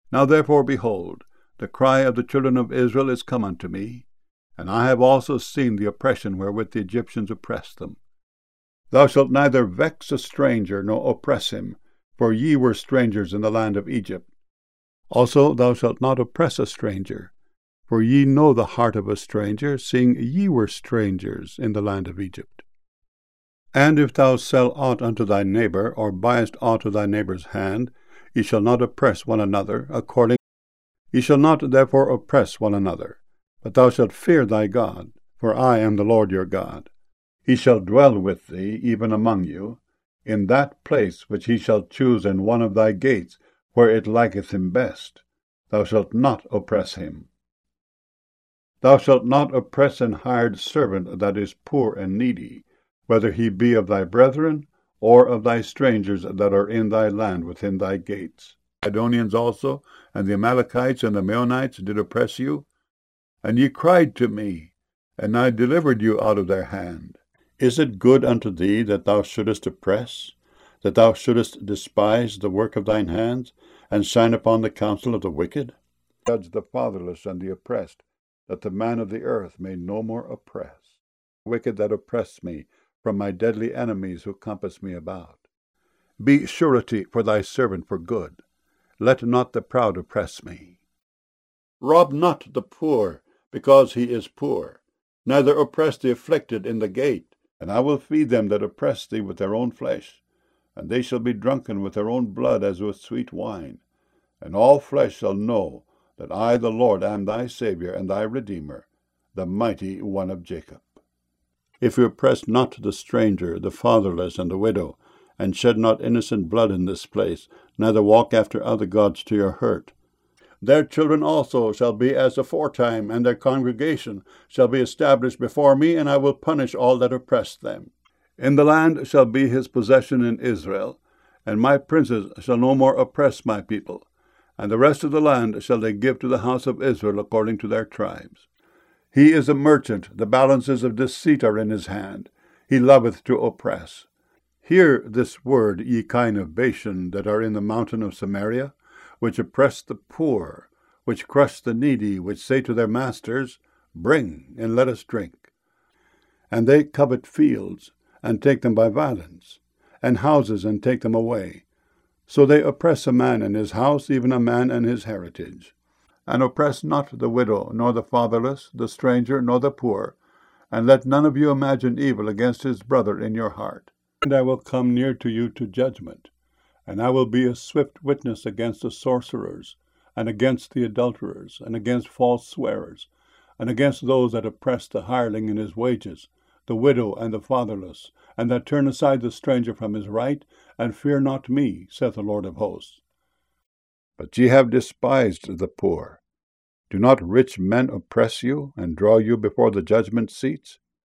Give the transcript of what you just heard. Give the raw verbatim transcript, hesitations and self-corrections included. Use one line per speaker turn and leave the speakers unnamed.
Now therefore, behold, the cry of the children of Israel is come unto me, and I have also seen the oppression wherewith the Egyptians oppress them. Thou shalt neither vex a stranger, nor oppress him, for ye were strangers in the land of Egypt. Also thou shalt not oppress a stranger, for ye know the heart of a stranger, seeing ye were strangers in the land of Egypt. And if thou sell aught unto thy neighbor, or buyest aught of thy neighbor's hand, ye shall not oppress one another, according ye shall not therefore oppress one another, but thou shalt fear thy God, for I am the Lord your God. He shall dwell with thee, even among you, in that place which he shall choose in one of thy gates, where it liketh him best. Thou shalt not oppress him. Thou shalt not oppress an hired servant that is poor and needy, whether he be of thy brethren, or of thy strangers that are in thy land within thy gates. The Sidonians also, and the Amalekites, and the Meunites did oppress you, and ye cried to me, and I delivered you out of their hand. Is it good unto thee that thou shouldest oppress, that thou shouldest despise the work of thine hands, and shine upon the counsel of the wicked? Judge the fatherless and the oppressed, that the man of the earth may no more oppress. The wicked that oppress me, from my deadly enemies who compass me about. Be surety for thy servant for good. Let not the proud oppress me. Rob not the poor, because he is poor, neither oppress the afflicted in the gate. And I will feed them that oppress thee with their own flesh, and they shall be drunken with their own blood as with sweet wine. And all flesh shall know that I, the Lord, am thy Saviour and thy Redeemer, the mighty one of Jacob. If you oppress not the stranger, the fatherless, and the widow, and shed not innocent blood in this place, neither walk after other gods to your hurt, their children also shall be as aforetime, and their congregation shall be established before me, and I will punish all that oppress them. In the land shall be his possession in Israel, and my princes shall no more oppress my people, and the rest of the land shall they give to the house of Israel according to their tribes. He is a merchant, the balances of deceit are in his hand, he loveth to oppress. Hear this word, ye kine of Bashan, that are in the mountain of Samaria, which oppress the poor, which crush the needy, which say to their masters, Bring, and let us drink. And they covet fields, and take them by violence, and houses, and take them away. So they oppress a man and his house, even a man and his heritage. And oppress not the widow, nor the fatherless, the stranger, nor the poor, and let none of you imagine evil against his brother in your heart. And I will come near to you to judgment, and I will be a swift witness against the sorcerers, and against the adulterers, and against false swearers, and against those that oppress the hireling in his wages, the widow and the fatherless, and that turn aside the stranger from his right, and fear not me, saith the Lord of hosts. But ye have despised the poor. Do not rich men oppress you, and draw you before the judgment seats?